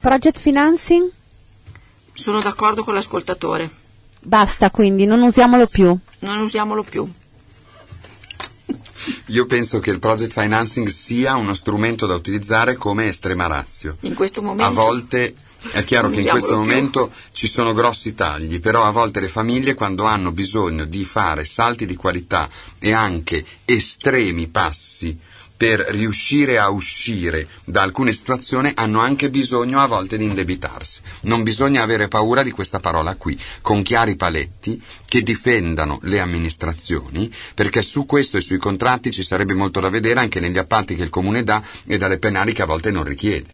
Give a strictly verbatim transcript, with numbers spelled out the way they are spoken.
project financing? Sono d'accordo con l'ascoltatore. Basta, quindi, non usiamolo più. Non usiamolo più. Io penso che il project financing sia uno strumento da utilizzare come estrema ratio. In questo momento a volte è chiaro che in questo più. momento ci sono grossi tagli, però a volte le famiglie, quando hanno bisogno di fare salti di qualità e anche estremi passi per riuscire a uscire da alcune situazioni, hanno anche bisogno a volte di indebitarsi. Non bisogna avere paura di questa parola qui, con chiari paletti che difendano le amministrazioni, perché su questo e sui contratti ci sarebbe molto da vedere anche negli appalti che il Comune dà e dalle penali che a volte non richiede.